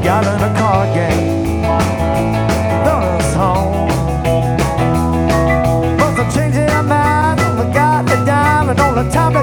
got in a card game, brought us home. Must have changed their mind, only got the dime and all the time.